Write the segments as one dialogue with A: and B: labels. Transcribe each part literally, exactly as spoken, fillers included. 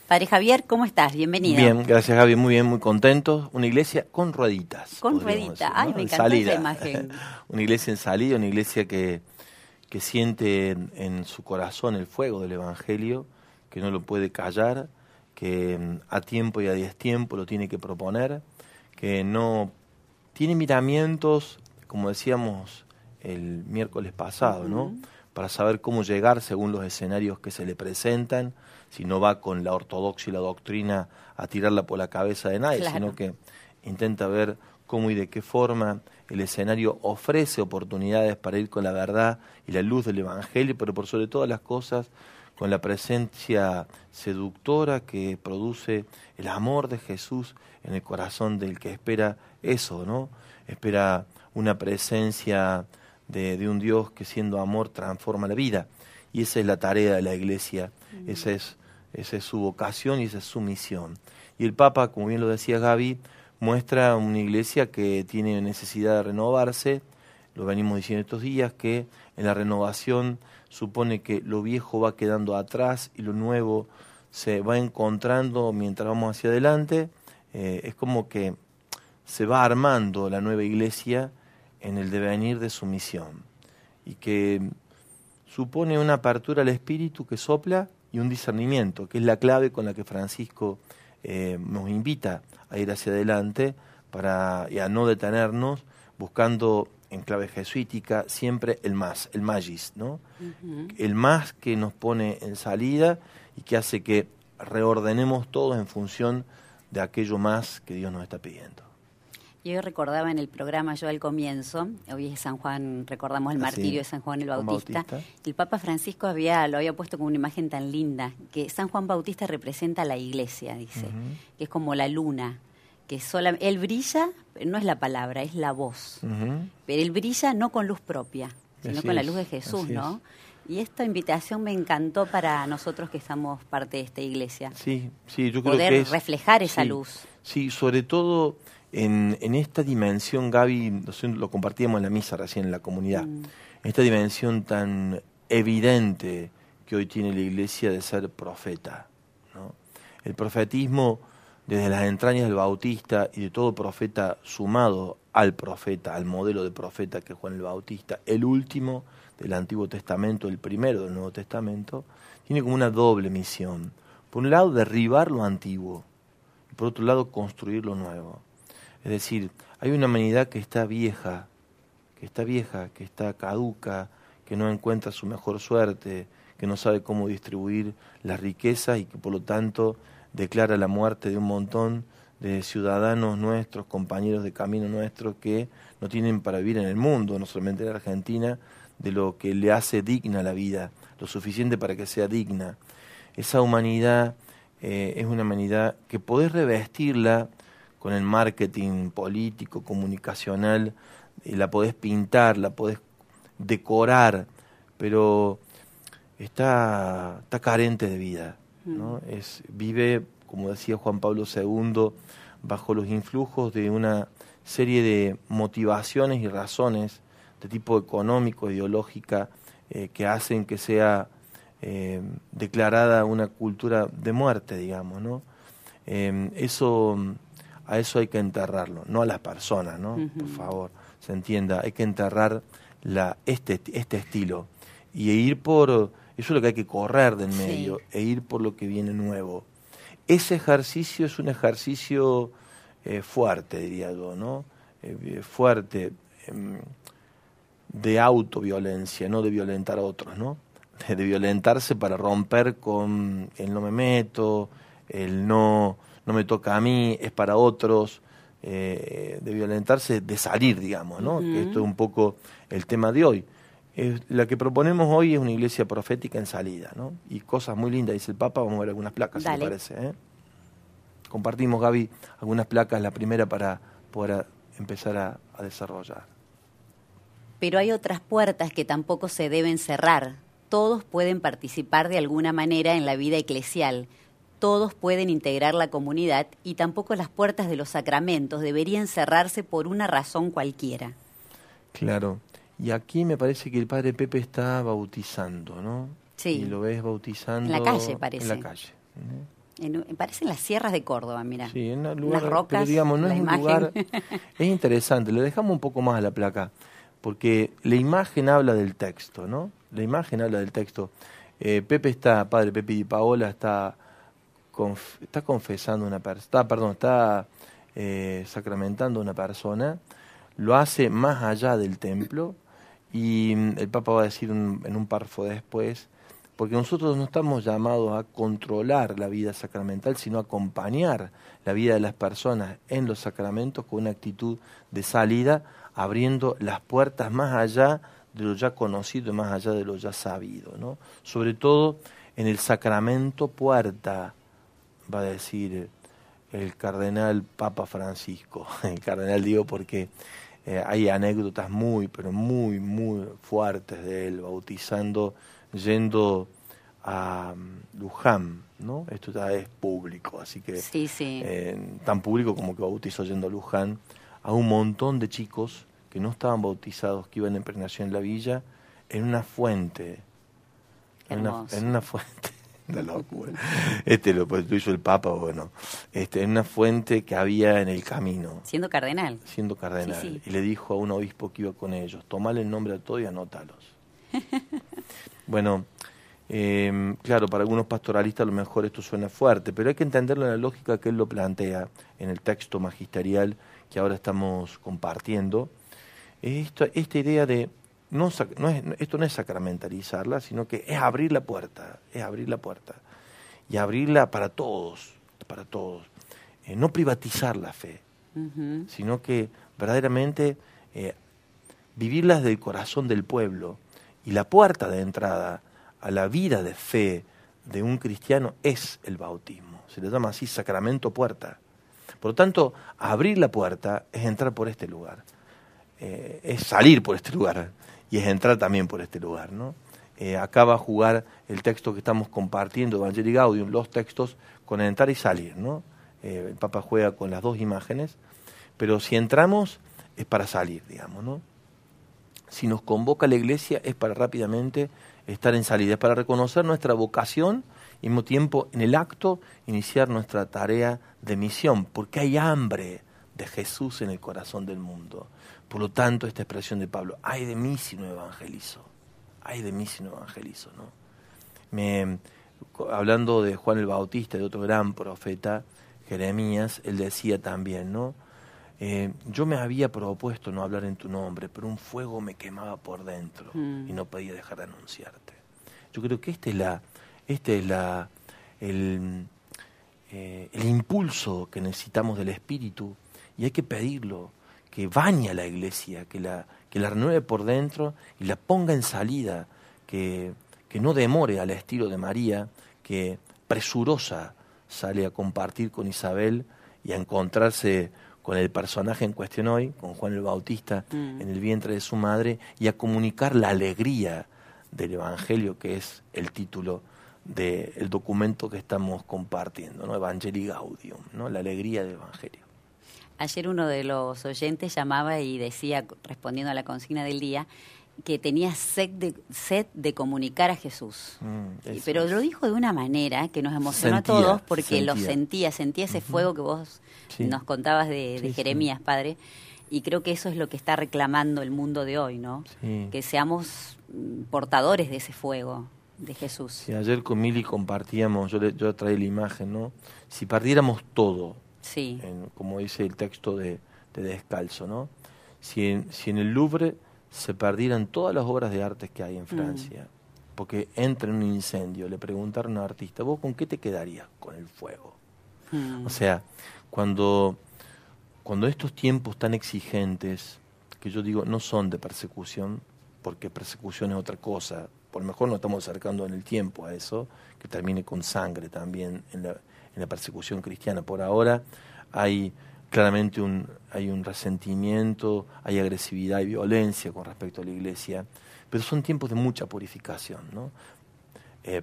A: Padre Javier, ¿cómo estás? Bienvenido.
B: Bien, gracias Gaby, muy bien, muy contentos. Una iglesia con rueditas.
A: Con rueditas,
B: decir,
A: ay,
B: ¿no?
A: me
B: En
A: encantó
B: salida.
A: esa imagen.
B: Una iglesia en salida, una iglesia que, que siente en, en su corazón el fuego del Evangelio, que no lo puede callar, que mm, a tiempo y a destiempo lo tiene que proponer, que no tiene miramientos, como decíamos el miércoles pasado, uh-huh. ¿no? Para saber cómo llegar según los escenarios que se le presentan, si no va con la ortodoxia y la doctrina a tirarla por la cabeza de nadie, claro. Sino que intenta ver cómo y de qué forma el escenario ofrece oportunidades para ir con la verdad y la luz del Evangelio, pero por sobre todas las cosas con la presencia seductora que produce el amor de Jesús en el corazón del que espera eso, ¿no? Espera una presencia de, de un Dios que siendo amor transforma la vida. Y esa es la tarea de la Iglesia, mm. esa, es, esa es su vocación y esa es su misión. Y el Papa, como bien lo decía Gaby, muestra una Iglesia que tiene necesidad de renovarse. Lo venimos diciendo estos días, que en la renovación supone que lo viejo va quedando atrás y lo nuevo se va encontrando mientras vamos hacia adelante. Eh, es como que se va armando la nueva Iglesia en el devenir de su misión y que supone una apertura al espíritu que sopla y un discernimiento, que es la clave con la que Francisco eh, nos invita a ir hacia adelante para, y a no detenernos, buscando en clave jesuítica siempre el más, el magis, ¿no? Uh-huh. El más que nos pone en salida y que hace que reordenemos todos en función de aquello más que Dios nos está pidiendo.
A: Yo recordaba en el programa, yo al comienzo, hoy es San Juan, recordamos el martirio sí, de San Juan el Bautista, Bautista, el Papa Francisco había lo había puesto como una imagen tan linda, que San Juan Bautista representa a la Iglesia, dice, uh-huh. que es como la luna, que sola, él brilla, no es la palabra, es la voz, uh-huh. pero él brilla no con luz propia, sino así con es, la luz de Jesús, ¿no? Es. Y esta invitación me encantó para nosotros que somos parte de esta Iglesia.
B: Sí, sí, yo
A: Poder
B: creo que es,
A: reflejar esa
B: sí,
A: luz.
B: Sí, sobre todo en, en esta dimensión, Gaby, lo compartíamos en la misa recién en la comunidad, mm. esta dimensión tan evidente que hoy tiene la Iglesia de ser profeta, ¿no? El profetismo desde las entrañas del Bautista y de todo profeta sumado al profeta, al modelo de profeta que es Juan el Bautista, el último del Antiguo Testamento, el primero del Nuevo Testamento, tiene como una doble misión. Por un lado, derribar lo antiguo, y por otro lado, construir lo nuevo. Es decir, hay una humanidad que está vieja, que está vieja, que está caduca, que no encuentra su mejor suerte, que no sabe cómo distribuir las riquezas y que por lo tanto declara la muerte de un montón de ciudadanos nuestros, compañeros de camino nuestros que no tienen para vivir en el mundo, no solamente en la Argentina, de lo que le hace digna la vida, lo suficiente para que sea digna. Esa humanidad eh, es una humanidad que podés revestirla con el marketing político, comunicacional, y la podés pintar, la podés decorar, pero está, está carente de vida, ¿no? Es, vive, como decía Juan Pablo segundo, bajo los influjos de una serie de motivaciones y razones de tipo económico, ideológica, eh, que hacen que sea eh, declarada una cultura de muerte, digamos, ¿no? Eh, eso, a eso hay que enterrarlo, no a las personas, ¿no? Uh-huh. Por favor, se entienda, hay que enterrar la, este, este estilo y ir por, eso es lo que hay que correr del medio, sí. E ir por lo que viene nuevo. Ese ejercicio es un ejercicio eh, fuerte, diría yo, ¿no? Eh, fuerte, eh, de autoviolencia, no de violentar a otros, ¿no? De, de violentarse para romper con el no me meto, el no, no me toca a mí, es para otros, eh, de violentarse, de salir, digamos, ¿no? Uh-huh. Que esto es un poco el tema de hoy. Eh, la que proponemos hoy es una iglesia profética en salida, ¿no? Y cosas muy lindas, dice el Papa, vamos a ver algunas placas, Dale. Si te parece, ¿eh? Compartimos, Gaby, algunas placas, la primera para poder empezar a, a desarrollar.
A: Pero hay otras puertas que tampoco se deben cerrar. Todos pueden participar de alguna manera en la vida eclesial. Todos pueden integrar la comunidad y tampoco las puertas de los sacramentos deberían cerrarse por una razón cualquiera.
B: Claro. Y aquí me parece que el padre Pepe está bautizando, ¿no?
A: Sí.
B: Y lo ves bautizando...
A: En la calle, parece.
B: En la calle. ¿eh?
A: En, parecen las sierras de Córdoba, mira.
B: Sí, en un lugar,
A: las rocas,
B: pero digamos, no es
A: imagen.
B: un lugar... Es interesante, le dejamos un poco más a la placa, porque la imagen habla del texto, ¿no? La imagen habla del texto. Eh, Pepe está, padre Pepe y Paola está, conf, está confesando una persona, está, perdón, está eh, sacramentando una persona, lo hace más allá del templo, y el Papa va a decir un, en un párrafo después, porque nosotros no estamos llamados a controlar la vida sacramental, sino a acompañar la vida de las personas en los sacramentos con una actitud de salida, abriendo las puertas más allá de lo ya conocido y más allá de lo ya sabido, ¿no? Sobre todo en el sacramento puerta, va a decir el cardenal Papa Francisco. El cardenal digo porque eh, hay anécdotas muy, pero muy, muy fuertes de él, bautizando, yendo a um, Luján, ¿no? Esto ya es público, así que
A: sí, sí.
B: Eh, tan público como que bautizó yendo a Luján a un montón de chicos que no estaban bautizados, que iban en peregrinación en la villa, en una fuente, en una, en una fuente, una locura. Este lo, pues, lo hizo el Papa, bueno, este, en una fuente que había en el camino.
A: Siendo cardenal.
B: Siendo cardenal.
A: Sí, sí.
B: Y le dijo a un obispo que iba con ellos, tomale el nombre a todos y anótalos. Bueno, eh, claro, para algunos pastoralistas a lo mejor esto suena fuerte, pero hay que entenderlo en la lógica que él lo plantea en el texto magisterial que ahora estamos compartiendo. Esto, esta idea de, no, no es, esto no es sacramentalizarla, sino que es abrir la puerta, es abrir la puerta, y abrirla para todos, para todos. Eh, no privatizar la fe, uh-huh. sino que verdaderamente eh, vivirlas del corazón del pueblo. Y la puerta de entrada a la vida de fe de un cristiano es el bautismo. Se le llama así sacramento puerta. Por lo tanto, abrir la puerta es entrar por este lugar. Eh, es salir por este lugar y es entrar también por este lugar, ¿no? Eh, acá va a jugar el texto que estamos compartiendo, Evangelii Gaudium, los textos con entrar y salir, ¿no? Eh, el Papa juega con las dos imágenes, pero si entramos es para salir, digamos, ¿no? Si nos convoca la Iglesia es para rápidamente estar en salida, es para reconocer nuestra vocación y al mismo tiempo en el acto iniciar nuestra tarea de misión, porque hay hambre de Jesús en el corazón del mundo. Por lo tanto, esta expresión de Pablo, ay de mí si no evangelizo, ay de mí si no evangelizo, ¿no? Me, hablando de Juan el Bautista, de otro gran profeta, Jeremías, él decía también, ¿no? Eh, yo me había propuesto no hablar en tu nombre, pero un fuego me quemaba por dentro mm. y no podía dejar de anunciarte. Yo creo que este es la, este es la, el, eh, el impulso que necesitamos del Espíritu, y hay que pedirlo, que bañe a la Iglesia, que la, que la renueve por dentro y la ponga en salida, que, que no demore al estilo de María, que presurosa sale a compartir con Isabel y a encontrarse con el personaje en cuestión hoy, con Juan el Bautista, mm. en el vientre de su madre, y a comunicar la alegría del Evangelio, que es el título del documento que estamos compartiendo, ¿no? Evangelii Gaudium, ¿no? La alegría del Evangelio.
A: Ayer uno de los oyentes llamaba y decía, respondiendo a la consigna del día, que tenía sed de, sed de comunicar a Jesús. Mm, Pero es. Lo dijo de una manera que nos emocionó sentía, a todos porque sentía. lo sentía, sentía ese uh-huh. fuego que vos sí. nos contabas de, de sí, Jeremías, sí. padre. Y creo que eso es lo que está reclamando el mundo de hoy, ¿no? Sí. Que seamos portadores de ese fuego de Jesús.
B: Sí, ayer con Mili compartíamos, yo, le, yo traí la imagen, ¿no? Si perdiéramos todo, sí. en, como dice el texto de, de Descalzo, ¿no? Si en, si en el Louvre se perdieran todas las obras de arte que hay en Francia, mm. porque entra en un incendio, le preguntaron a un artista, ¿vos con qué te quedarías? Con el fuego. Mm. O sea, cuando, cuando estos tiempos tan exigentes, que yo digo no son de persecución, porque persecución es otra cosa, por lo mejor nos estamos acercando en el tiempo a eso, que termine con sangre también en la, en la persecución cristiana. Por ahora hay claramente un, hay un resentimiento, hay agresividad y violencia con respecto a la Iglesia, pero son tiempos de mucha purificación, ¿no? Eh,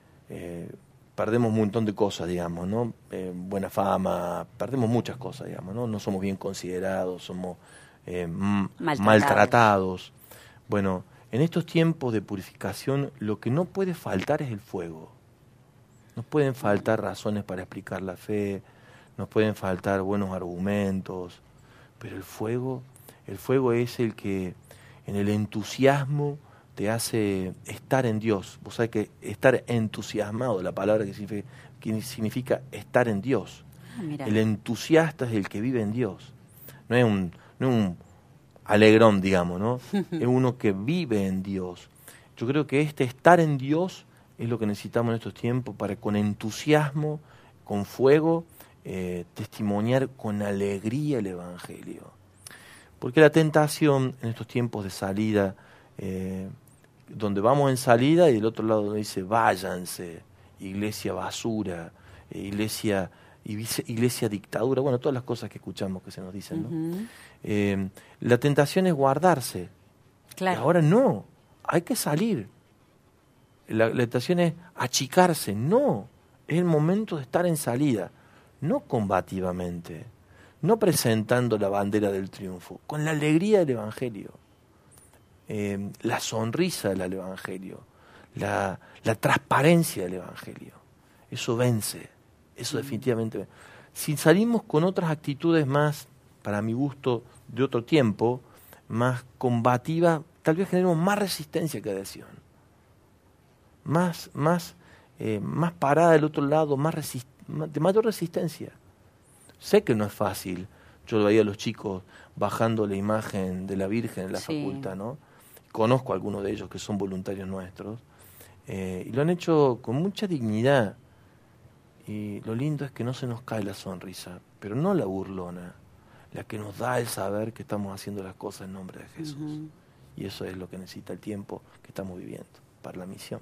B: eh, perdemos un montón de cosas, digamos, ¿no? Eh, buena fama, perdemos muchas cosas, digamos, ¿no? No somos bien considerados, somos eh, maltratados. maltratados. Bueno, en estos tiempos de purificación lo que no puede faltar es el fuego. Nos pueden faltar razones para explicar la fe, nos pueden faltar buenos argumentos, pero el fuego, el fuego es el que en el entusiasmo te hace estar en Dios. Vos sabés que estar entusiasmado, la palabra que significa, que significa estar en Dios.
A: Ah,
B: el entusiasta es el que vive en Dios. No es un, no es un alegrón, digamos, ¿no? Es uno que vive en Dios. Yo creo que este estar en Dios es lo que necesitamos en estos tiempos para con entusiasmo, con fuego, eh, testimoniar con alegría el Evangelio. Porque la tentación en estos tiempos de salida, eh, donde vamos en salida y del otro lado dice váyanse, iglesia basura, eh, iglesia, iglesia dictadura, bueno, todas las cosas que escuchamos que se nos dicen, ¿no? Uh-huh. Eh, la tentación es guardarse.
A: Claro.
B: Y ahora no, hay que salir. La, la tentación es achicarse. No, es el momento de estar en salida, no combativamente, no presentando la bandera del triunfo, con la alegría del Evangelio, eh, la sonrisa del Evangelio, la, la transparencia del Evangelio. Eso vence, eso definitivamente vence. Si salimos con otras actitudes más, para mi gusto, de otro tiempo, más combativas, tal vez generemos más resistencia que adhesión. Más, más, eh, más parada del otro lado, más resist- de mayor resistencia. Sé que no es fácil. Yo veía a los chicos bajando la imagen de la Virgen en la sí. facultad, ¿no? Conozco a algunos de ellos que son voluntarios nuestros, eh, y lo han hecho con mucha dignidad. Y lo lindo es que no se nos cae la sonrisa, pero no la burlona, la que nos da el saber que estamos haciendo las cosas en nombre de Jesús. Uh-huh. Y eso es lo que necesita el tiempo que estamos viviendo para la misión.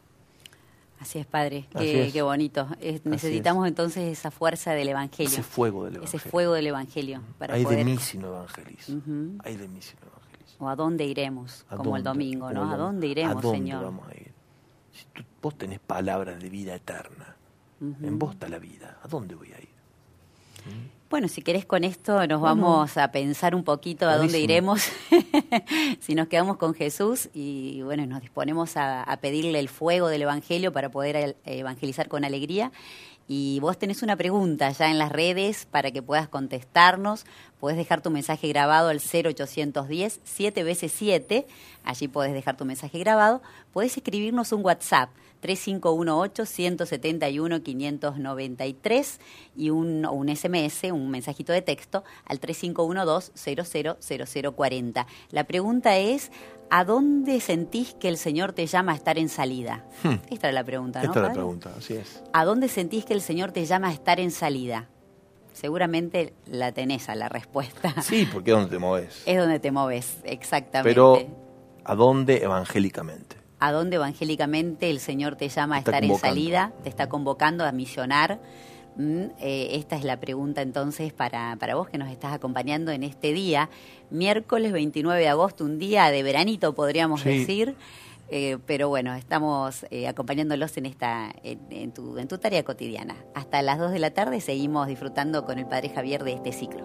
A: Así es, Padre, qué, es. qué bonito. Es, necesitamos es. entonces esa fuerza del Evangelio.
B: Ese fuego del
A: Ese fuego del Evangelio. Para
B: Ay
A: poder...
B: de mí si no evangelizo. Uh-huh. Ay de mí si no evangelizo.
A: O a dónde iremos,
B: ¿A
A: como
B: dónde?
A: el domingo, ¿no?
B: Como
A: ¿A dónde iremos,
B: ¿A dónde
A: Señor?
B: vamos a ir? Si tú, vos tenés palabras de vida eterna, uh-huh. en vos está la vida. ¿A dónde voy a ir? ¿Mm?
A: Bueno, si querés con esto nos bueno, vamos a pensar un poquito a dónde iremos, si nos quedamos con Jesús y bueno, nos disponemos a, a pedirle el fuego del Evangelio para poder evangelizar con alegría. Y vos tenés una pregunta ya en las redes para que puedas contestarnos. Podés dejar tu mensaje grabado al cero ochocientos diez, siete veces siete. Allí podés dejar tu mensaje grabado. Podés escribirnos un WhatsApp, tres cinco uno ocho, uno siete uno, cinco nueve tres y un, un S M S, un mensajito de texto al tres cinco uno dos, cero cero cero cero cuatro cero. La pregunta es, ¿a dónde sentís que el Señor te llama a estar en salida? Hmm. Esta es la pregunta, ¿no?
B: Esta es
A: padre?
B: la pregunta, así es.
A: ¿A dónde sentís que el Señor te llama a estar en salida? Seguramente la tenés a la respuesta.
B: Sí, porque es donde te moves.
A: Es donde te moves, exactamente.
B: Pero, ¿a dónde evangélicamente?
A: ¿A dónde evangélicamente el Señor te llama a estar en salida? Te está convocando a misionar. Mm, eh, esta es la pregunta entonces para, para vos que nos estás acompañando en este día. Miércoles veintinueve de agosto, un día de veranito podríamos sí. decir. Eh, pero bueno, estamos eh, acompañándolos en esta en, en, tu, en tu tarea cotidiana. Hasta las dos de la tarde seguimos disfrutando con el Padre Javier de este ciclo.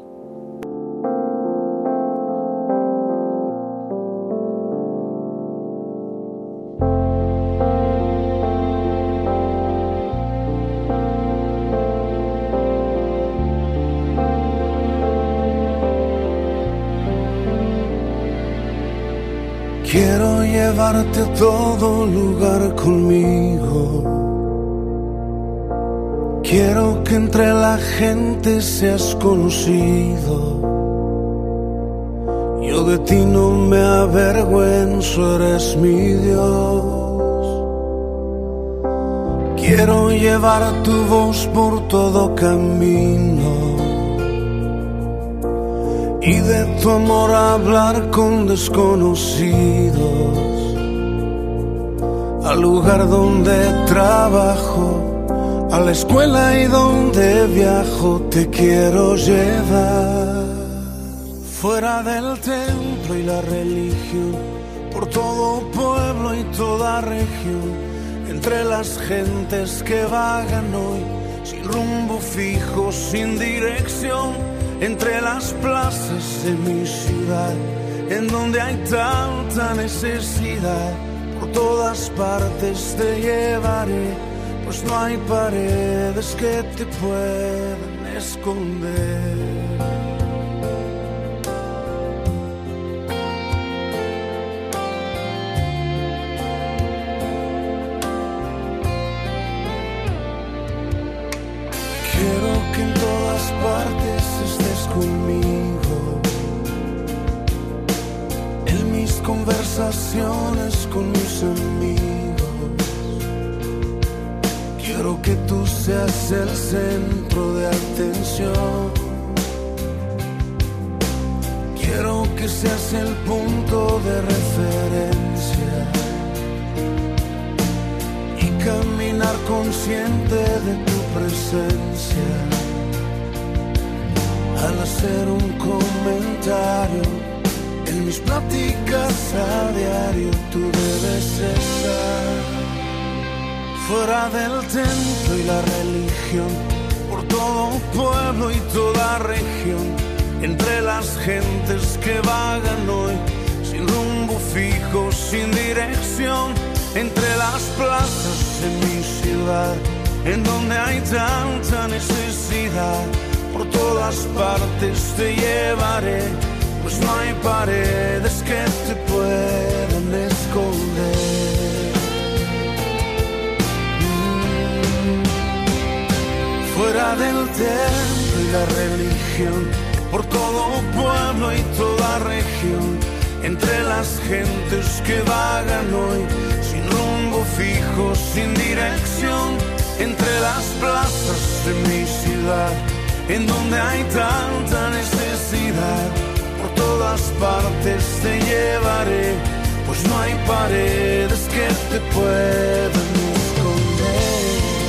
C: Quiero llevarte a todo lugar conmigo. Quiero que entre la gente seas conocido. Yo de ti no me avergüenzo, eres mi Dios. Quiero llevar tu voz por todo camino y de tu amor hablar con desconocidos. Al lugar donde trabajo, a la escuela y donde viajo, te quiero llevar. Fuera del templo y la religión, por todo pueblo y toda región, entre las gentes que vagan hoy, sin rumbo fijo, sin dirección, entre las plazas de mi ciudad, en donde hay tanta necesidad, por todas partes te llevaré, pues no hay paredes que te puedan esconder. Quiero que en todas partes estés conmigo, en mis conversaciones con mis amigos. Quiero que tú seas el centro de atención. Quiero que seas el punto de referencia y caminar consciente de tu presencia. Al hacer un comentario en mis pláticas a diario, tú debes estar fuera del templo y la religión, por todo pueblo y toda región, entre las gentes que vagan hoy, sin rumbo fijo, sin dirección, entre las plazas de mi ciudad, en donde hay tanta necesidad, por todas partes te llevaré, pues no hay paredes que te puedan esconder. Fuera del templo y la religión, por todo pueblo y toda región, entre las gentes que vagan hoy, sin rumbo fijo, sin dirección, entre las plazas de mi ciudad, en donde hay tanta necesidad, por todas partes te llevaré, pues no hay paredes que te puedan esconder.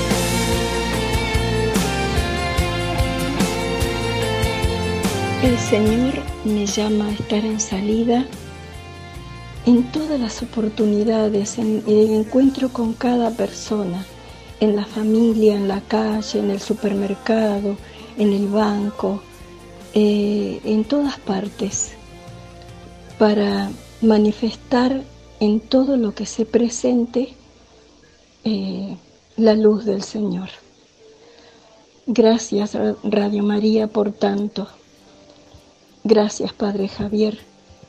D: El Señor me llama a estar en salida en todas las oportunidades, en el encuentro con cada persona, en la familia, en la calle, en el supermercado, en el banco, eh, en todas partes, para manifestar en todo lo que se presente eh, la luz del Señor. Gracias, Radio María, por tanto. Gracias, Padre Javier.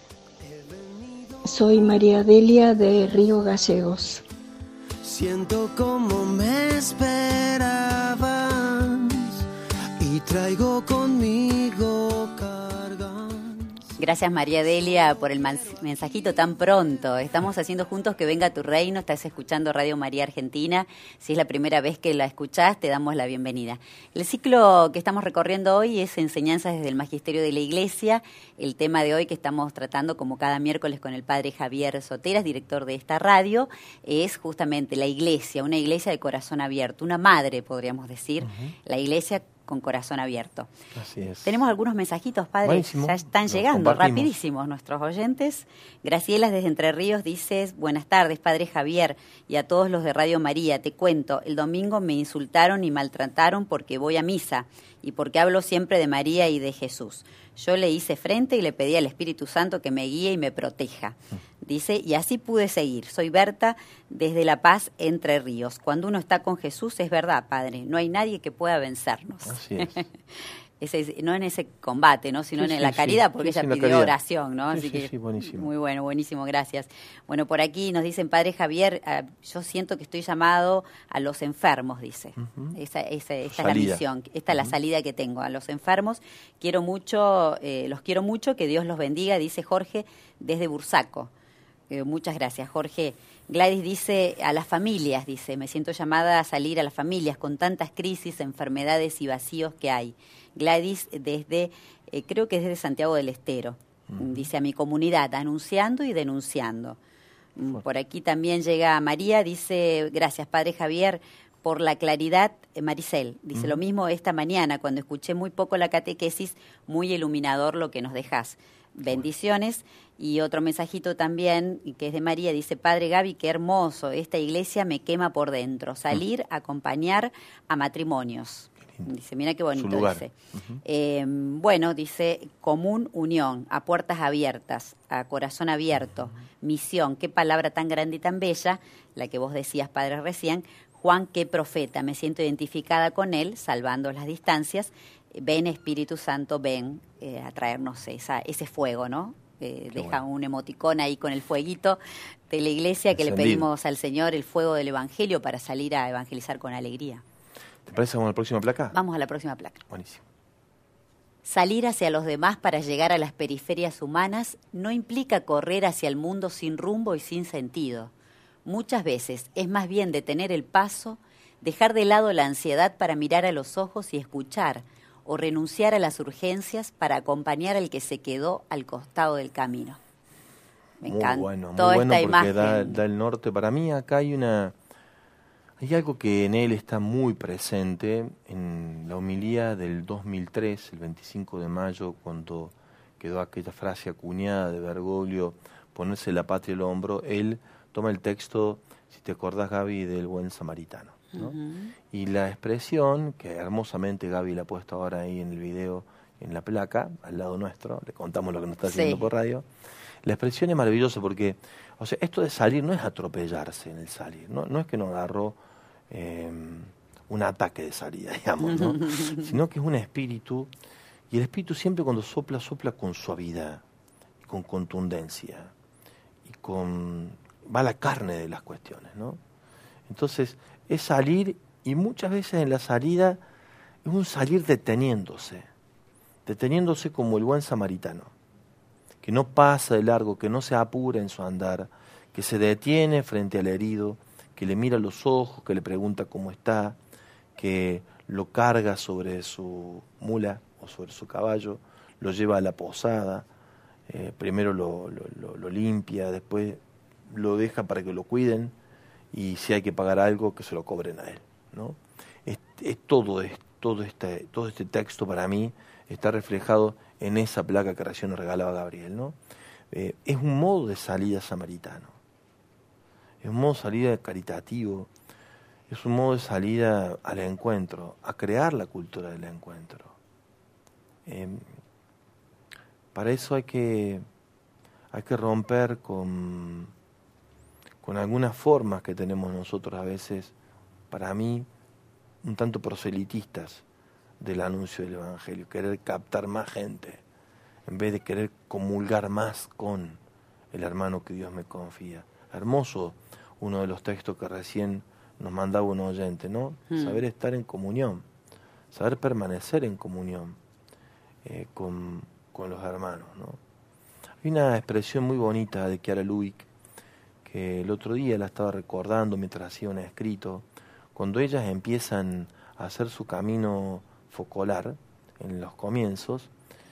D: Soy María Delia de Río Gallegos.
C: Siento como me esperabas y traigo conmigo cargas.
A: Gracias, María Delia, por el mensajito tan pronto. Estamos haciendo juntos Que Venga Tu Reino. Estás escuchando Radio María Argentina. Si es la primera vez que la escuchás, te damos la bienvenida. El ciclo que estamos recorriendo hoy es Enseñanzas desde el Magisterio de la Iglesia. El tema de hoy que estamos tratando, como cada miércoles, con el Padre Javier Soteras, director de esta radio, es justamente la Iglesia, una iglesia de corazón abierto, una madre, podríamos decir, uh-huh. La Iglesia con corazón abierto.
B: Así es.
A: Tenemos algunos mensajitos, Padre.
B: Buenísimo.
A: Ya están Los llegando rapidísimos nuestros oyentes. Graciela desde Entre Ríos dice: buenas tardes, Padre Javier, y a todos los de Radio María. Te cuento, el domingo me insultaron y maltrataron porque voy a misa y porque hablo siempre de María y de Jesús. Yo le hice frente y le pedí al Espíritu Santo que me guíe y me proteja. Dice, y así pude seguir. Soy Berta desde La Paz, Entre Ríos. Cuando uno está con Jesús, es verdad, Padre, no hay nadie que pueda vencernos.
B: Así es.
A: Ese, no en ese combate, ¿no? Sino
B: sí,
A: en
B: sí,
A: la caridad,
B: sí,
A: porque
B: sí,
A: ella
B: sí,
A: pidió oración, ¿no?
B: Sí,
A: Así
B: sí,
A: que
B: sí, buenísimo.
A: Muy bueno, buenísimo, gracias. Bueno, por aquí nos dicen, Padre Javier, uh, yo siento que estoy llamado a los enfermos, dice. Uh-huh. Esa, esa, esta salida. Es la misión, esta uh-huh. es la salida que tengo, a los enfermos. Quiero mucho, eh, los quiero mucho, que Dios los bendiga, dice Jorge desde Bursaco. Eh, muchas gracias, Jorge. Gladys dice, a las familias, dice, me siento llamada a salir a las familias con tantas crisis, enfermedades y vacíos que hay. Gladys desde, eh, creo que desde Santiago del Estero, uh-huh. dice, a mi comunidad, anunciando y denunciando. Uh-huh. Por aquí también llega María, dice, gracias, Padre Javier, por la claridad. eh, Maricel, dice, uh-huh. lo mismo esta mañana, cuando escuché muy poco la catequesis, muy iluminador lo que nos dejás. Bendiciones. Y otro mensajito también, que es de María, dice, Padre Gaby, qué hermoso, esta iglesia me quema por dentro, salir a acompañar a matrimonios. Dice, mira qué bonito, dice. Uh-huh. Eh, bueno, dice, común unión, a puertas abiertas, a corazón abierto, uh-huh. misión, qué palabra tan grande y tan bella, la que vos decías, Padre, recién, Juan, qué profeta, me siento identificada con él, salvando las distancias. Ven, Espíritu Santo, ven eh, a traernos esa, ese fuego, ¿no? Eh, deja bueno. un emoticón ahí con el fueguito de la iglesia que Encendido. Le pedimos al Señor el fuego del Evangelio para salir a evangelizar con alegría.
B: ¿Te parece vamos a la próxima placa?
A: Vamos a la próxima placa.
B: Buenísimo.
A: Salir hacia los demás para llegar a las periferias humanas no implica correr hacia el mundo sin rumbo y sin sentido. Muchas veces es más bien detener el paso, dejar de lado la ansiedad para mirar a los ojos y escuchar, o renunciar a las urgencias para acompañar al que se quedó al costado del camino. Me
B: muy
A: encanta
B: bueno, muy
A: toda
B: bueno
A: esta
B: porque
A: imagen.
B: Da, da el norte. Para mí acá hay una, hay algo que en él está muy presente en la homilía del dos mil tres, el veinticinco de mayo, cuando quedó aquella frase acuñada de Bergoglio, ponerse la patria al hombro. Él toma el texto, si te acordás, Gaby, del buen samaritano, ¿no? Uh-huh. Y la expresión, que hermosamente Gaby la ha puesto ahora ahí en el video, en la placa, al lado nuestro, le contamos lo que nos está haciendo sí. por radio. La expresión es maravillosa porque, o sea, esto de salir no es atropellarse en el salir, no, no es que nos agarró eh, un ataque de salida, digamos, ¿no? Sino que es un espíritu, y el espíritu siempre cuando sopla, sopla con suavidad, y con contundencia, y con va a la carne de las cuestiones, ¿no? Entonces, es salir, y muchas veces en la salida es un salir deteniéndose, deteniéndose como el buen samaritano, que no pasa de largo, que no se apura en su andar, que se detiene frente al herido, que le mira a los ojos, que le pregunta cómo está, que lo carga sobre su mula o sobre su caballo, lo lleva a la posada, eh, primero lo, lo, lo, lo limpia, después lo deja para que lo cuiden, y si hay que pagar algo, que se lo cobren a él, ¿no? Es, es todo, es, todo, este, todo este texto para mí está reflejado en esa placa que recién nos regalaba Gabriel, ¿no? Eh, es un modo de salida samaritano, es un modo de salida caritativo, es un modo de salida al encuentro, a crear la cultura del encuentro. Eh, para eso hay que, hay que romper con... con algunas formas que tenemos nosotros a veces, para mí, un tanto proselitistas del anuncio del Evangelio, querer captar más gente, en vez de querer comulgar más con el hermano que Dios me confía. Hermoso uno de los textos que recién nos mandaba un oyente, ¿no? Mm. Saber estar en comunión, saber permanecer en comunión eh, con, con los hermanos, ¿no? Hay una expresión muy bonita de Chiara Lubick, que el otro día la estaba recordando mientras hacía un escrito, cuando ellas empiezan a hacer su camino focolar en los comienzos,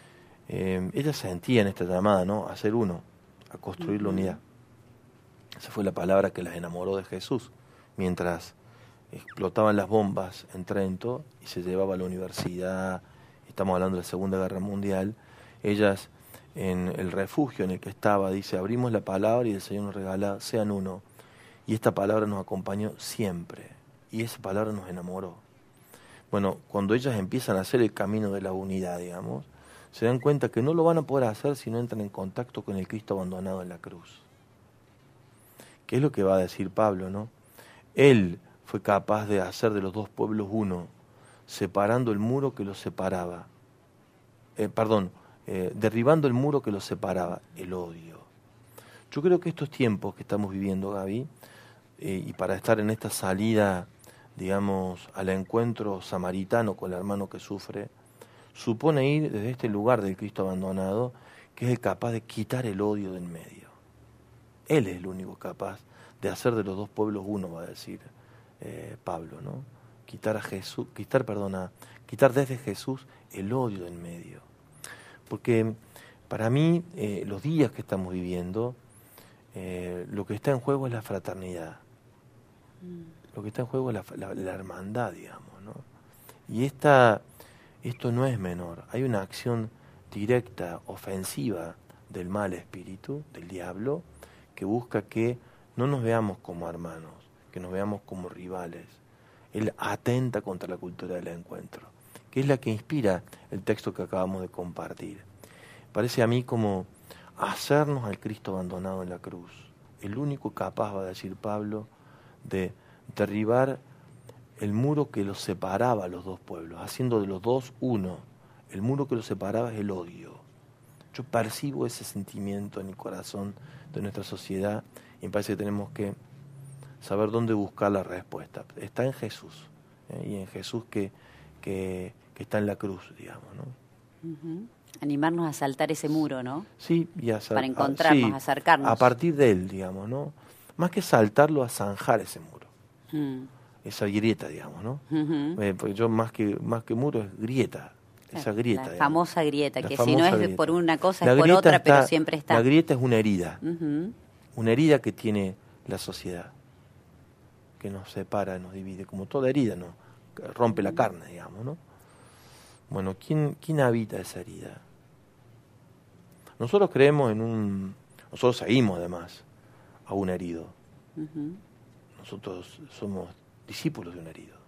B: eh, ellas sentían esta llamada, ¿no? A ser uno, a construir uh-huh. la unidad. Esa fue la palabra que las enamoró de Jesús, mientras explotaban las bombas en Trento y se llevaba a la universidad, estamos hablando de la Segunda Guerra Mundial, ellas en el refugio en el que estaba, dice, abrimos la palabra y el Señor nos regala, sean uno. Y esta palabra nos acompañó siempre. Y esa palabra nos enamoró. Bueno, cuando ellas empiezan a hacer el camino de la unidad, digamos, se dan cuenta que no lo van a poder hacer si no entran en contacto con el Cristo abandonado en la cruz. ¿Qué es lo que va a decir Pablo, no? Él fue capaz de hacer de los dos pueblos uno, separando el muro que los separaba. Eh, perdón, Eh, derribando el muro que los separaba, el odio. Yo creo que estos tiempos que estamos viviendo, Gaby, eh, y para estar en esta salida, digamos, al encuentro samaritano con el hermano que sufre, supone ir desde este lugar del Cristo abandonado, que es el capaz de quitar el odio del medio. Él es el único capaz de hacer de los dos pueblos uno, va a decir eh, Pablo, ¿no? Quitar a Jesús, quitar, perdona, quitar desde Jesús el odio del medio. Porque para mí, eh, los días que estamos viviendo, eh, lo que está en juego es la fraternidad. Mm. Lo que está en juego es la, la, la hermandad, digamos, ¿no? Y esta, esto no es menor. Hay una acción directa, ofensiva del mal espíritu, del diablo, que busca que no nos veamos como hermanos, que nos veamos como rivales. Él atenta contra la cultura del encuentro, que es la que inspira el texto que acabamos de compartir. Parece a mí como hacernos al Cristo abandonado en la cruz, el único capaz, va a decir Pablo, de derribar el muro que los separaba a los dos pueblos, haciendo de los dos uno. El muro que los separaba es el odio. Yo percibo ese sentimiento en el corazón de nuestra sociedad y me parece que tenemos que saber dónde buscar la respuesta. Está en Jesús, ¿eh? Y en Jesús que, que, que está en la cruz, digamos, ¿no?
A: Uh-huh. Animarnos a saltar ese muro, ¿no?
B: Sí, y a sal-
A: para encontrarnos,
B: a, sí,
A: acercarnos.
B: A partir de él, digamos, ¿no? Más que saltarlo, a zanjar ese muro.
A: Uh-huh.
B: Esa grieta, digamos, ¿no?
A: Uh-huh.
B: Eh, porque yo más que, más que muro es grieta. Esa grieta.
A: La
B: digamos.
A: famosa grieta,
B: La
A: que
B: famosa
A: si no es
B: grieta.
A: por una cosa
B: La
A: es por
B: grieta
A: otra,
B: está,
A: pero siempre está.
B: La grieta es una herida.
A: Uh-huh.
B: Una herida que tiene la sociedad, que nos separa, nos divide, como toda herida, ¿no? Que rompe la carne, digamos, ¿no? Bueno, ¿quién, quién habita esa herida? Nosotros creemos en un... Nosotros seguimos, además, a un herido.
A: Uh-huh.
B: Nosotros somos discípulos de un herido.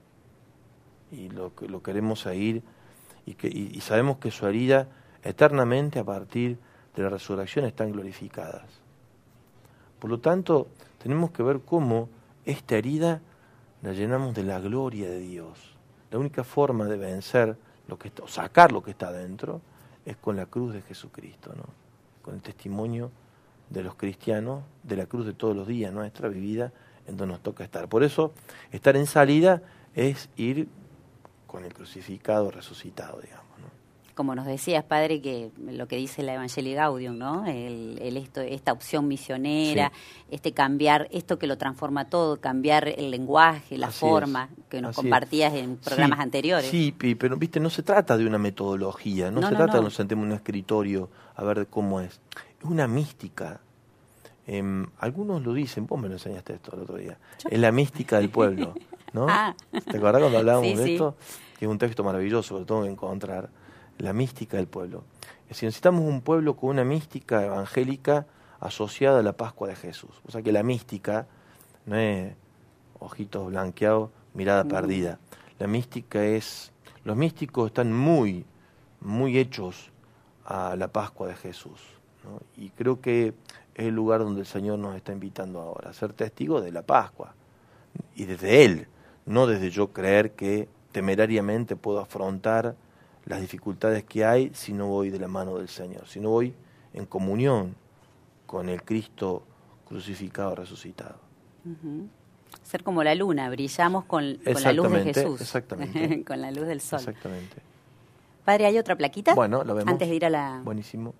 B: Y lo, lo queremos seguir y, que, y, y sabemos que su herida eternamente a partir de la resurrección están glorificadas. Por lo tanto, tenemos que ver cómo esta herida la llenamos de la gloria de Dios. La única forma de vencer, lo que está, o sacar lo que está dentro, es con la cruz de Jesucristo, ¿no? Con el testimonio de los cristianos, de la cruz de todos los días, nuestra vivida, en donde nos toca estar. Por eso, estar en salida es ir con el crucificado resucitado, digamos, ¿no?
A: Como nos decías, padre, que lo que dice la Evangelii Gaudium, ¿no? El, el esto, esta opción misionera, sí. este cambiar, esto que lo transforma todo, cambiar el lenguaje, la
B: Así
A: forma
B: es.
A: que nos
B: Así
A: compartías
B: es.
A: en programas
B: sí,
A: algunos.
B: Sí, pero viste, no se trata de una metodología, no,
A: no
B: se
A: no,
B: trata
A: no.
B: de nos sentemos en un escritorio a ver cómo es. Es una mística. Eh, algunos lo dicen, vos me lo enseñaste esto el otro día. ¿Yo? Es la mística del pueblo, ¿no?
A: Ah.
B: ¿Te acordás cuando hablábamos
A: sí,
B: de
A: sí.
B: esto? Que es un texto maravilloso, lo tengo que encontrar. La mística del pueblo. Es decir, necesitamos un pueblo con una mística evangélica asociada a la Pascua de Jesús. O sea que la mística no es ojitos blanqueados, mirada mm. perdida. La mística es... Los místicos están muy, muy hechos a la Pascua de Jesús, ¿no? Y creo que es el lugar donde el Señor nos está invitando ahora, a ser testigos de la Pascua. Y desde Él, no desde yo creer que temerariamente puedo afrontar las dificultades que hay si no voy de la mano del Señor, si no voy en comunión con el Cristo crucificado, resucitado.
A: Uh-huh. Ser como la luna, brillamos con, con la luz de Jesús.
B: Exactamente.
A: Con la luz del sol.
B: Exactamente.
A: Padre, ¿hay otra plaquita?
B: Bueno, lo vemos.
A: Antes de ir a la...
B: Buenísimo.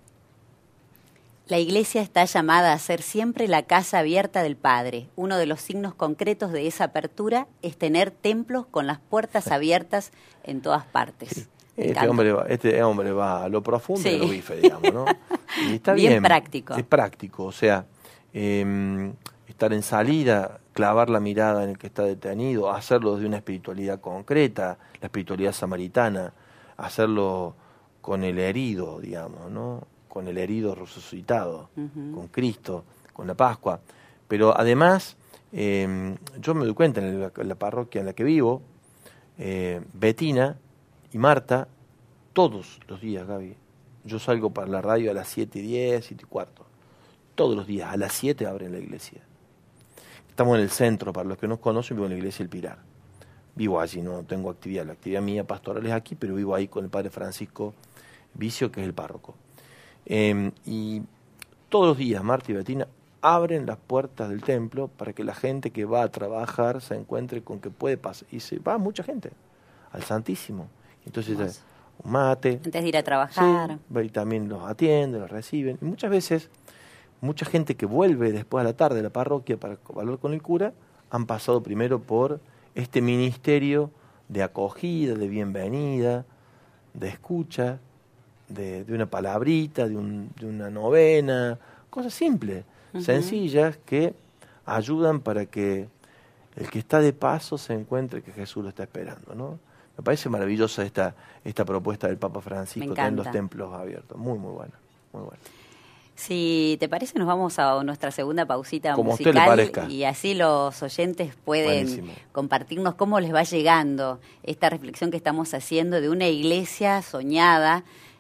A: La Iglesia está llamada a ser siempre la casa abierta del Padre. Uno de los signos concretos de esa apertura es tener templos con las puertas abiertas en todas partes.
B: Sí. Este hombre, va, este hombre va a lo profundo
A: sí.
B: y a lo bife, digamos, ¿no? Y está
A: bien,
B: bien
A: práctico.
B: Es práctico, o sea, eh, estar en salida, clavar la mirada en el que está detenido, hacerlo desde una espiritualidad concreta, la espiritualidad samaritana, hacerlo con el herido, digamos, ¿no? Con el herido resucitado, uh-huh. con Cristo, con la Pascua. Pero además, eh, yo me doy cuenta en la, en la parroquia en la que vivo, eh, Betina y Marta, todos los días, Gaby, yo salgo para la radio a las siete y diez, siete y cuarto. Todos los días, a las siete abren la iglesia. Estamos en el centro, para los que no conocen, vivo en la iglesia El Pilar. Vivo allí, no tengo actividad. La actividad mía pastoral es aquí, pero vivo ahí con el padre Francisco Vicio, que es el párroco. Eh, y todos los días, Marta y Betina abren las puertas del templo para que la gente que va a trabajar se encuentre con que puede pasar. Y se va mucha gente al Santísimo. Entonces, Más. un mate.
A: Antes de ir a trabajar.
B: Sí, y también los atienden, los reciben. Y muchas veces, mucha gente que vuelve después a la tarde de la parroquia para hablar con el cura, han pasado primero por este ministerio de acogida, de bienvenida, de escucha, de, de una palabrita, de, un, de una novena, cosas simples, uh-huh. sencillas, que ayudan para que el que está de paso se encuentre que Jesús lo está esperando, ¿no? Me parece maravillosa esta esta propuesta del Papa Francisco, tener los templos abiertos. Muy, muy buena, muy buena.
A: Si te parece, nos vamos a nuestra segunda pausita
B: Como
A: musical.
B: Usted le parezca.
A: Y así los oyentes pueden Buenísimo. compartirnos cómo les va llegando esta reflexión que estamos haciendo de una iglesia soñada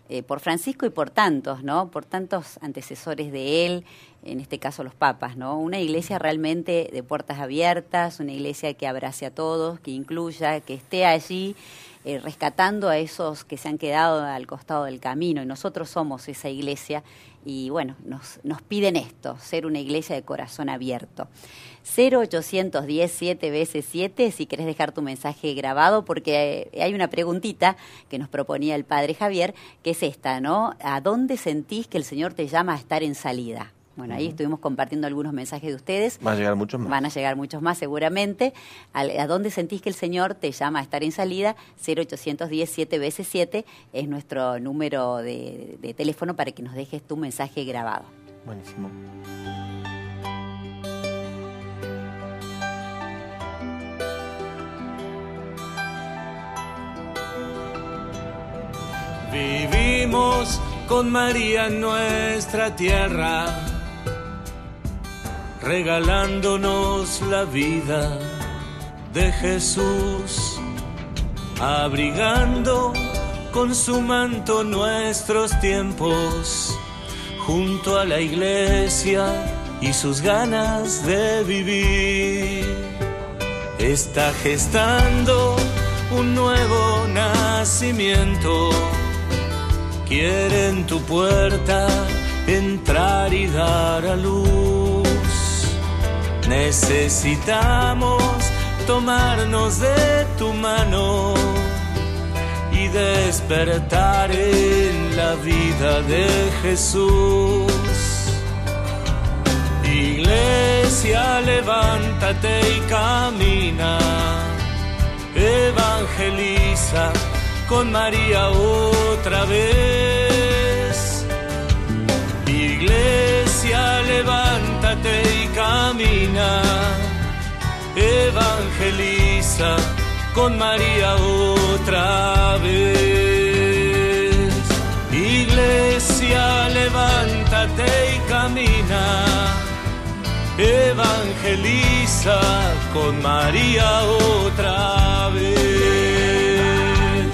A: eh, por Francisco y por tantos, ¿no? Por tantos antecesores de él, en este caso los papas, ¿no? Una iglesia realmente de puertas abiertas, una iglesia que abrace a todos, que incluya, que esté allí eh, rescatando a esos que se han quedado al costado del camino, y nosotros somos esa iglesia. Y bueno, nos, nos piden esto, ser una iglesia de corazón abierto. cero ochocientos diez, siete veces siete, si querés dejar tu mensaje grabado, porque hay una preguntita que nos proponía el padre Javier, que es esta, ¿no? ¿A dónde sentís que el Señor te llama a estar en salida? Bueno, ahí uh-huh. estuvimos compartiendo algunos mensajes de ustedes.
B: Van a llegar muchos más.
A: Van a llegar muchos más seguramente. ¿A dónde sentís que el Señor te llama a estar en salida? cero ochocientos diez, siete veces siete es nuestro número de, de teléfono para que nos dejes tu mensaje grabado.
B: Buenísimo.
C: Vivimos con María en nuestra tierra, regalándonos la vida de Jesús, abrigando con su manto nuestros tiempos, junto a la iglesia y sus ganas de vivir. Está gestando un nuevo nacimiento, quiere en tu puerta entrar y dar a luz. Necesitamos tomarnos de tu mano y despertar en la vida de Jesús. Iglesia, levántate y camina, evangeliza con María otra vez. Iglesia, levántate y camina, evangeliza con María otra vez. Iglesia, levántate y camina, evangeliza con María otra vez.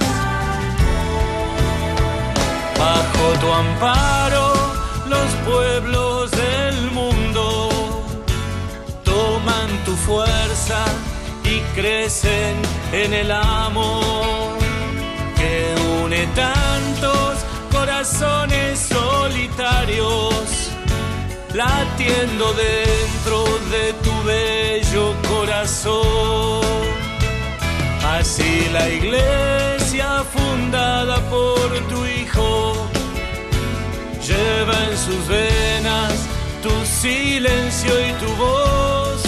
C: Bajo tu amparo los pueblos del mundo toman tu fuerza y crecen en el amor que une tantos corazones solitarios, latiendo dentro de tu bello corazón. Así la iglesia fundada por tu Hijo lleva en sus venas tu silencio y tu voz.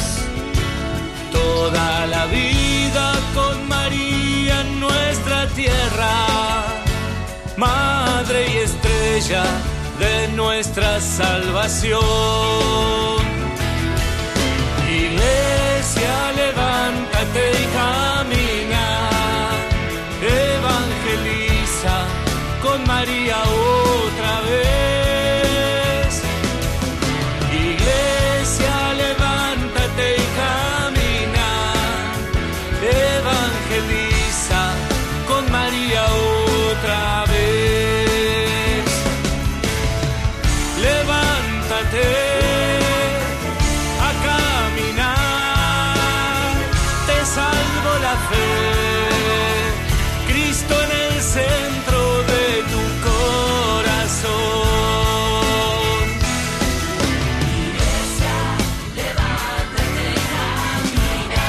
C: Toda la vida con María en nuestra tierra, madre y estrella de nuestra salvación. Iglesia, levántate y camina, evangeliza con María otra vez. Iglesia, levántate y camina, evangeliza con María otra vez. Levántate a caminar, te salvo la fe, Cristo en el centro de tu corazón. Iglesia, levántate y camina.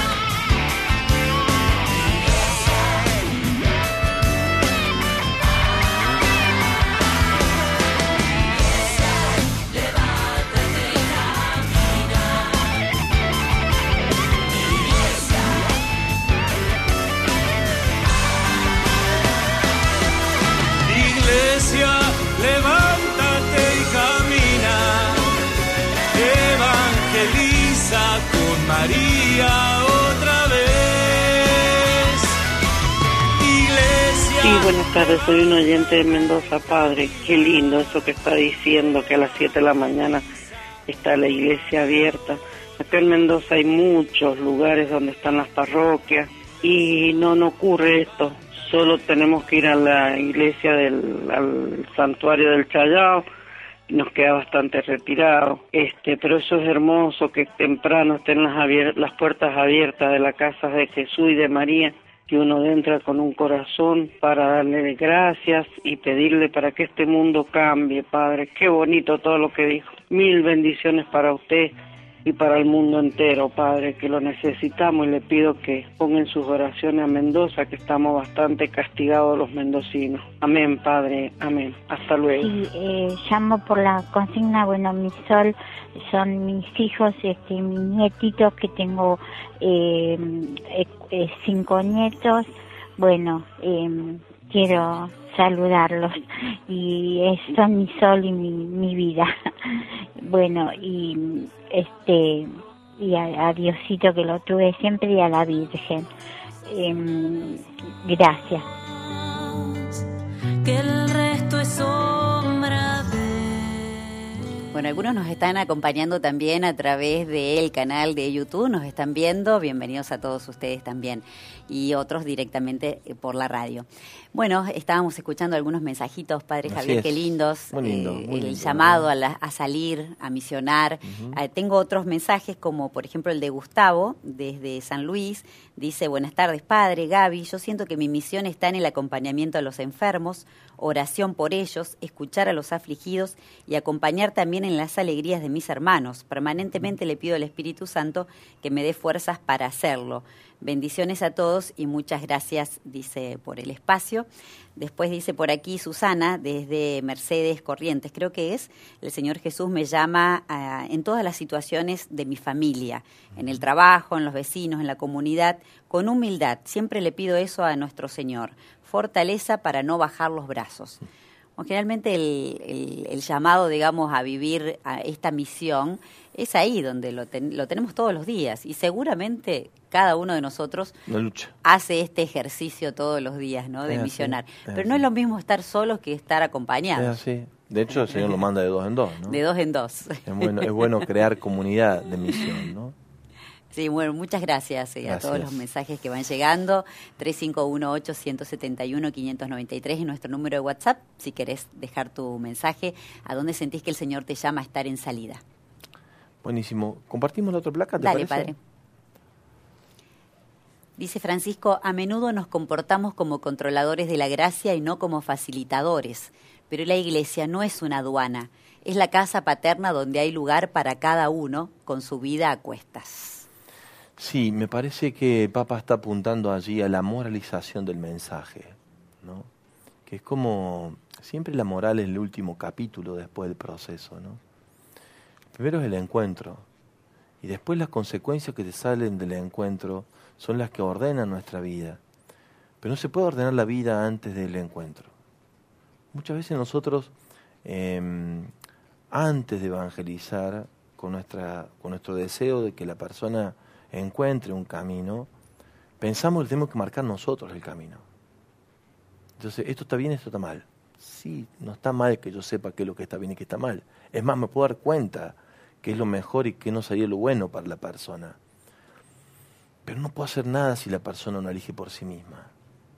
C: Iglesia, levántate y camina, evangeliza con María otra vez. Iglesia.
E: Sí, buenas tardes, soy un oyente de Mendoza, padre. Qué lindo eso que está diciendo, que a las siete de la mañana está la iglesia abierta. Acá en Mendoza hay muchos lugares donde están las parroquias y no, no ocurre esto. solo tenemos que ir a la iglesia del al santuario del Chayao, nos queda bastante retirado, este, pero eso es hermoso, que temprano estén las, abier- las puertas abiertas de la casa de Jesús y de María, que uno entra con un corazón para darle gracias y pedirle para que este mundo cambie, Padre. Qué bonito todo lo que dijo. Mil bendiciones para usted y para el mundo entero, Padre, que lo necesitamos, y le pido que pongan sus oraciones a Mendoza, que estamos bastante castigados los mendocinos. Amén, Padre, amén. Hasta luego.
F: Sí, eh, llamo por la consigna, bueno, mi sol son mis hijos, este, mis nietitos, que tengo eh, eh, eh, cinco nietos. Bueno, eh, quiero saludarlos, y es, son mi sol y mi, mi vida. Bueno, y este y a, a Diosito, que lo tuve siempre, y a la Virgen. Eh, gracias.
G: Que el resto es sombra de...
A: Bueno, algunos nos están acompañando también a través del canal de YouTube, nos están viendo, bienvenidos a todos ustedes también, y otros directamente por la radio. Bueno, estábamos escuchando algunos mensajitos, Padre
B: Así
A: Javier,
B: es.
A: qué lindos,
B: Muy lindo,
A: eh,
B: muy
A: el
B: lindo,
A: llamado
B: ¿no?
A: a, la, a salir, a misionar.
B: Uh-huh.
A: Eh, tengo otros mensajes, como por ejemplo el de Gustavo, desde San Luis, dice: buenas tardes, Padre, Gaby, yo siento que mi misión está en el acompañamiento a los enfermos, oración por ellos, escuchar a los afligidos y acompañar también en las alegrías de mis hermanos. Permanentemente le pido al Espíritu Santo que me dé fuerzas para hacerlo. Bendiciones a todos y muchas gracias, dice, por el espacio. Después dice por aquí Susana, desde Mercedes Corrientes, creo que es: el Señor Jesús me llama uh, en todas las situaciones de mi familia, en el trabajo, en los vecinos, en la comunidad, con humildad. Siempre le pido eso a nuestro Señor, fortaleza para no bajar los brazos. Bueno, generalmente el, el, el llamado, digamos, a vivir a esta misión es ahí donde lo, ten, lo tenemos todos los días, y seguramente cada uno de nosotros
B: Una lucha.
A: hace este ejercicio todos los días, ¿no? De
B: Es así,
A: misionar.
B: es
A: Pero
B: así.
A: no es lo mismo estar solos que estar acompañados.
B: Es así. De hecho, el Señor lo manda de dos en dos, ¿no?
A: De dos en dos.
B: Es bueno, es bueno crear comunidad de misión, ¿no?
A: Sí, bueno, muchas gracias, eh,
B: Gracias.
A: a todos los mensajes que van llegando. tres cinco uno ocho, uno siete uno, cinco nueve tres es nuestro número de WhatsApp, si querés dejar tu mensaje, a dónde sentís que el Señor te llama a estar en salida.
B: Buenísimo. ¿Compartimos la otra placa, te
A: Dale,
B: parece?
A: Padre. Dice Francisco: a menudo nos comportamos como controladores de la gracia y no como facilitadores, pero la iglesia no es una aduana, es la casa paterna donde hay lugar para cada uno con su vida a cuestas.
B: Sí, me parece que el Papa está apuntando allí a la moralización del mensaje, ¿no? Que es como, siempre la moral es el último capítulo después del proceso, ¿no? Primero es el encuentro, y después las consecuencias que te salen del encuentro son las que ordenan nuestra vida. Pero no se puede ordenar la vida antes del encuentro. Muchas veces nosotros, eh, antes de evangelizar, con, nuestra, con nuestro deseo de que la persona encuentre un camino, pensamos que tenemos que marcar nosotros el camino. Entonces, ¿esto está bien, esto está mal? Sí, no está mal que yo sepa qué es lo que está bien y qué está mal. Es más, me puedo dar cuenta qué es lo mejor y qué no sería lo bueno para la persona. Pero no puedo hacer nada si la persona no elige por sí misma.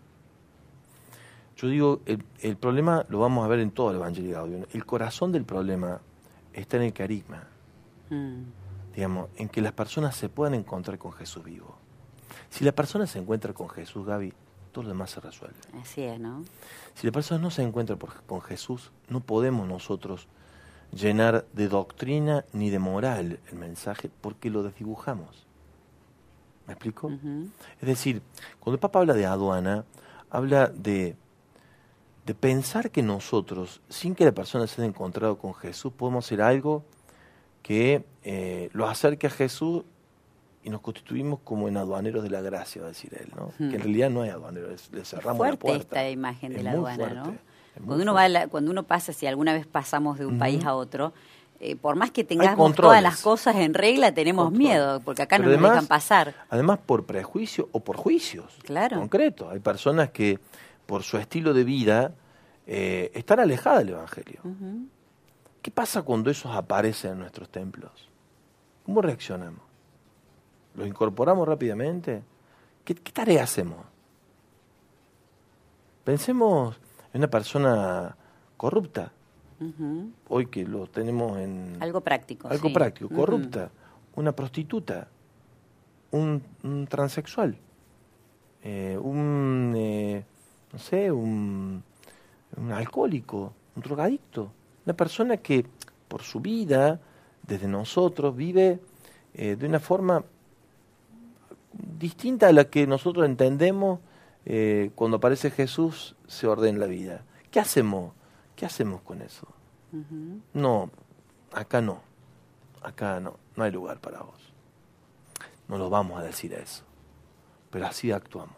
B: Yo digo, el, el problema lo vamos a ver en todo el Evangelio Gaudium. El corazón del problema está en el carisma.
A: Mm.
B: Digamos, en que las personas se puedan encontrar con Jesús vivo. Si la persona se encuentra con Jesús, Gaby, todo lo demás se resuelve.
A: Así es, ¿no?
B: Si la persona no se encuentra por, con Jesús, no podemos nosotros llenar de doctrina ni de moral el mensaje, porque lo desdibujamos. ¿Me explico?
A: Uh-huh.
B: Es decir, cuando el Papa habla de aduana, habla de, de pensar que nosotros, sin que la persona se haya encontrado con Jesús, podemos hacer algo que eh, lo acerque a Jesús y nos constituimos como en aduaneros de la gracia, va a decir él, ¿no?
A: Hmm.
B: Que en realidad no hay aduaneros, le cerramos
A: Fuerte
B: la puerta.
A: esta imagen de
B: Es
A: la
B: muy
A: aduana,
B: fuerte,
A: ¿no?
B: es muy
A: Cuando uno,
B: fuerte.
A: va a la- cuando uno pasa, si alguna vez pasamos de un
B: Ujú.
A: país a otro, eh, por más que tengamos
B: controles.
A: todas las cosas en regla, tenemos
B: Controles.
A: miedo, porque acá
B: Pero
A: no nos
B: además-
A: dejan pasar.
B: Además, por prejuicio o por juicios
A: Claro.
B: concretos. Hay personas que, por su estilo de vida, eh, están alejadas del Evangelio.
A: Ujú.
B: ¿Qué pasa cuando esos aparecen en nuestros templos? ¿Cómo reaccionamos? ¿Los incorporamos rápidamente? ¿Qué, qué tarea hacemos? Pensemos en una persona corrupta.
A: Uh-huh.
B: Hoy que lo tenemos en...
A: Algo práctico.
B: Algo
A: sí.
B: práctico, corrupta.
A: Uh-huh.
B: Una prostituta. Un, un transexual. Eh, un, eh, no sé, un, un alcohólico, un drogadicto. Una persona que por su vida, desde nosotros, vive eh, de una forma distinta a la que nosotros entendemos eh, cuando aparece Jesús, se ordena la vida. ¿Qué hacemos? ¿Qué hacemos con eso? Uh-huh. No, acá no. Acá no, no hay lugar para vos. No lo vamos a decir eso, pero así actuamos.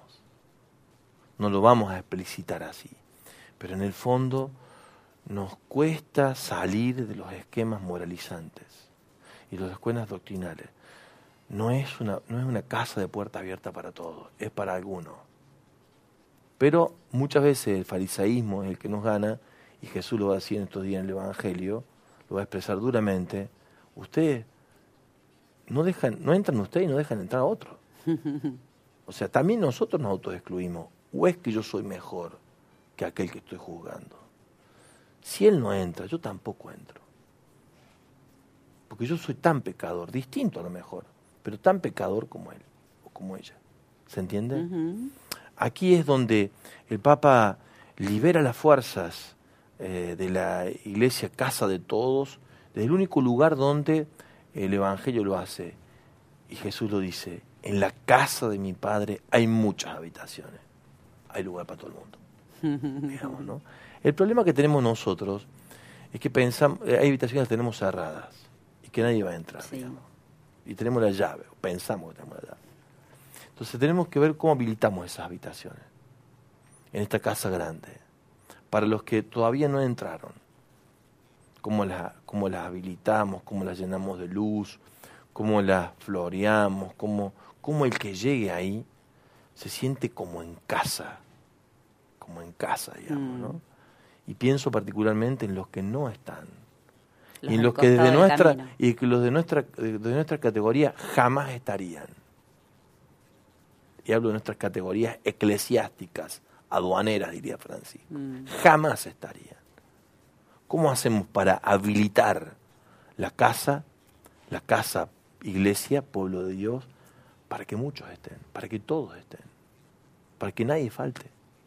B: No lo vamos a explicitar así, pero en el fondo nos cuesta salir de los esquemas moralizantes y los esquemas doctrinales. No es una, no es una casa de puerta abierta para todos, es para algunos. Pero muchas veces el fariseísmo es el que nos gana, y Jesús lo va a decir en estos días en el Evangelio, lo va a expresar duramente. Ustedes no dejan, no entran ustedes y no dejan entrar a otros. O sea, también nosotros nos autoexcluimos. ¿O es que yo soy mejor que aquel que estoy juzgando? Si él no entra, yo tampoco entro. Porque yo soy tan pecador, distinto a lo mejor, pero tan pecador como él o como ella. ¿Se entiende? Uh-huh. Aquí es donde el Papa libera las fuerzas eh, de la Iglesia Casa de Todos, desde el único lugar donde el Evangelio lo hace. Y Jesús lo dice: en la casa de mi Padre hay muchas habitaciones. Hay lugar para todo el mundo. Digamos, ¿no? El problema que tenemos nosotros es que pensamos, hay habitaciones que tenemos cerradas y que nadie va a entrar, sí. digamos. Y tenemos la llave, o pensamos que tenemos la llave. Entonces tenemos que ver cómo habilitamos esas habitaciones en esta casa grande. Para los que todavía no entraron, cómo las, cómo las habilitamos, cómo las llenamos de luz, cómo las floreamos, cómo, cómo el que llegue ahí se siente como en casa, como en casa, digamos, mm. ¿no? Y pienso particularmente en los que no están, los y en los que desde nuestra camino. y que los de nuestra de nuestra categoría jamás estarían. Y hablo de nuestras categorías eclesiásticas, aduaneras, diría Francisco. Mm. Jamás estarían. ¿Cómo hacemos para habilitar la casa, la casa, iglesia, pueblo de Dios, para que muchos estén, para que todos estén, para que nadie falte?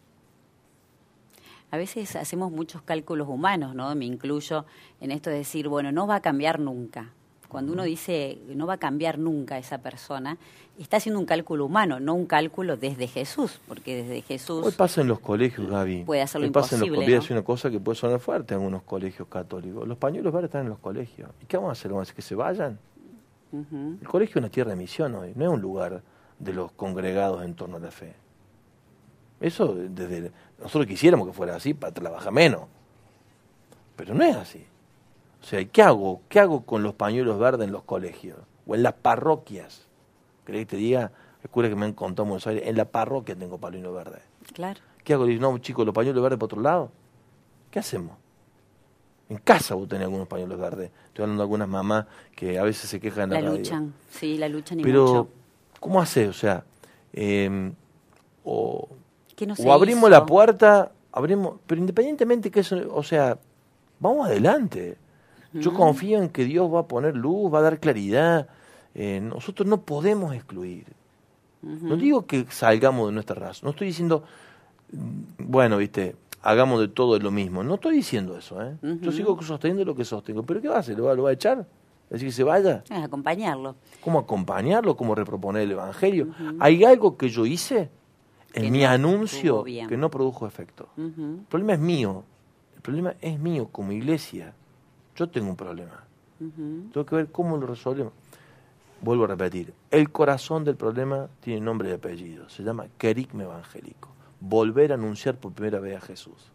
A: A veces hacemos muchos cálculos humanos, ¿no? Me incluyo en esto de decir, bueno, no va a cambiar nunca. Cuando uno dice no va a cambiar nunca esa persona, está haciendo un cálculo humano, no un cálculo desde Jesús, porque desde Jesús...
B: Hoy pasa en los colegios, Gaby.
A: Puede hacerlo
B: Hoy pasa
A: imposible,
B: en los colegios,
A: ¿no?
B: es una cosa que puede sonar fuerte en algunos colegios católicos. Los pañuelos verdes están en los colegios. ¿Y qué vamos a hacer? ¿Vamos a decir que se vayan? Uh-huh. El colegio es una tierra de misión hoy, no es un lugar de los congregados en torno a la fe. Eso, desde nosotros quisiéramos que fuera así para trabajar menos, pero no es así. O sea, ¿qué hago? ¿Qué hago con los pañuelos verdes en los colegios? O en las parroquias. ¿Querés que te diga? El cura que me han contado en Buenos Aires, en la parroquia tengo pañuelos verdes.
A: Claro.
B: ¿Qué hago? Le digo, no, chicos, los pañuelos verdes para otro lado. ¿Qué hacemos? En casa vos tenés algunos pañuelos verdes. Estoy hablando de algunas mamás que a veces se quejan en la,
A: la
B: radio.
A: luchan, sí, la luchan y
B: Pero,
A: mucho.
B: ¿cómo haces? O sea, eh, o,
A: no
B: o abrimos hizo? la puerta, abrimos, pero independientemente que eso, o sea, vamos adelante. Yo uh-huh. confío en que Dios va a poner luz, va a dar claridad. Eh, nosotros no podemos excluir. Uh-huh. No digo que salgamos de nuestra raza. No estoy diciendo, bueno, viste, hagamos de todo lo mismo. No estoy diciendo eso, ¿eh? Uh-huh. Yo sigo sosteniendo lo que sostengo. ¿Pero qué va a hacer? ¿Lo va, lo va a echar? ¿Decir que se vaya?
A: Es acompañarlo.
B: ¿Cómo acompañarlo? ¿Cómo reproponer el Evangelio? Uh-huh. ¿Hay algo que yo hice en que mi no anuncio que no produjo efecto? Uh-huh. El problema es mío. El problema es mío como iglesia. Yo tengo un problema. Uh-huh. Tengo que ver cómo lo resolvemos. Vuelvo a repetir. El corazón del problema tiene nombre y apellido. Se llama querigma evangélico. Volver a anunciar por primera vez a Jesús.